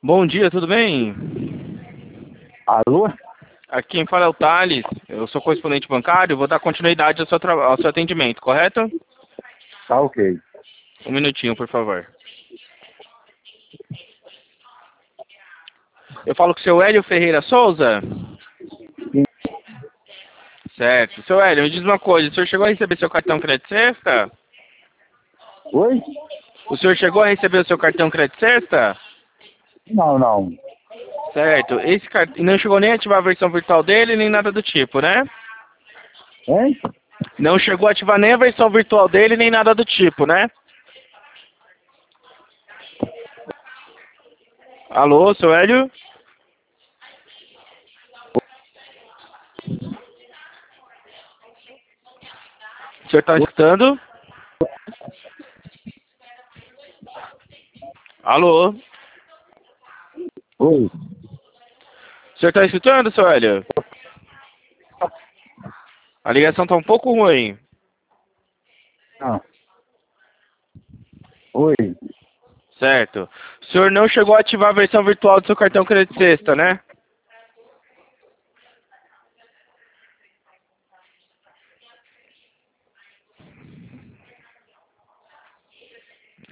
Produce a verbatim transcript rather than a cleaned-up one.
Bom dia, tudo bem? Alô? Aqui quem fala é o Thales, eu sou correspondente bancário, vou dar continuidade ao seu, tra- ao seu atendimento, correto? Tá ok. Um minutinho, por favor. Eu falo com o seu Hélio Ferreira Souza? Certo. Seu Hélio, me diz uma coisa, o senhor chegou a receber seu cartão crédito sexta? Oi? O senhor chegou a receber o seu cartão crédito sexta? Não, não. Certo. Esse cartão não chegou nem a ativar a versão virtual dele, nem nada do tipo, né? Hein? Não chegou a ativar nem a versão virtual dele, nem nada do tipo, né? Alô, seu Hélio? O senhor está escutando? Alô? Oi? O senhor está escutando, seu Hélio? A ligação está um pouco ruim. Não. Oi? Certo. O senhor não chegou a ativar a versão virtual do seu cartão crédito sexta, né?